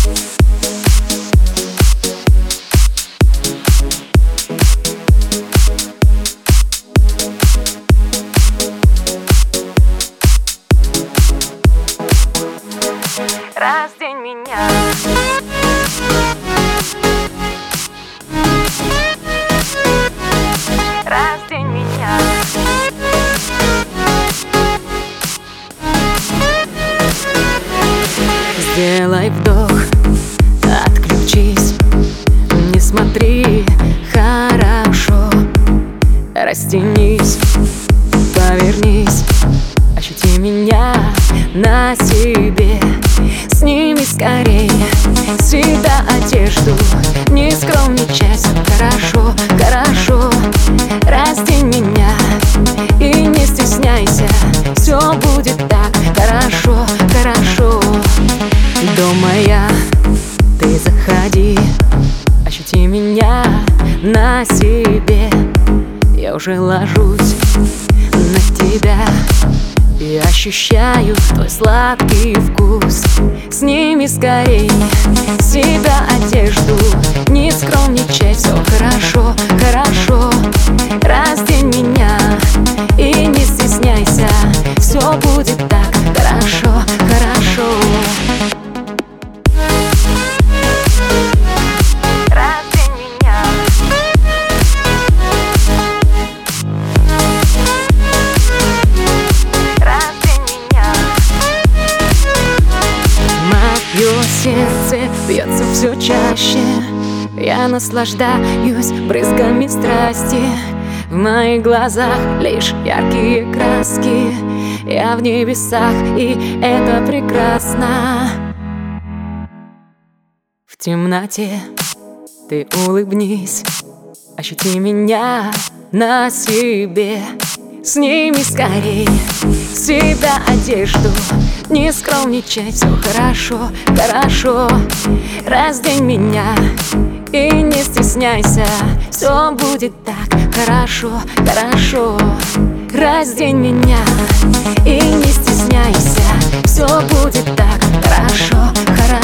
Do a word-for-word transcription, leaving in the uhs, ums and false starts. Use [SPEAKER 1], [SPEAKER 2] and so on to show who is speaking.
[SPEAKER 1] Раздень меня. Раздень меня.
[SPEAKER 2] Сделай вдох, отключись, не смотри, хорошо. Растянись, повернись, ощути меня на себе. Сними скорее с себя одежду, не скромничай, всё хорошо, хорошо. Раздень меня и не стесняйся, все будет так хорошо, хорошо. Дома я, ты заходи, ощути меня на себе. Я уже ложусь на тебя и ощущаю твой сладкий вкус. Сними скорей с себя одежду, не скромничай, все хорошо, хорошо. Раздень меня и не стесняйся, все будет так хорошо, хорошо.
[SPEAKER 1] Раздень меня. Раздень меня.
[SPEAKER 2] Мое сердце бьется все чаще, я наслаждаюсь брызгами страсти. В моих глазах лишь яркие краски, я в небесах, и это прекрасно. В темноте ты улыбнись, ощути меня на себе. Сними скорей с себя одежду, не скромничай, все хорошо, хорошо. Раздень меня и не стесняйся, все будет так хорошо, хорошо. Раздень меня и не стесняйся, все будет так хорошо, хорошо.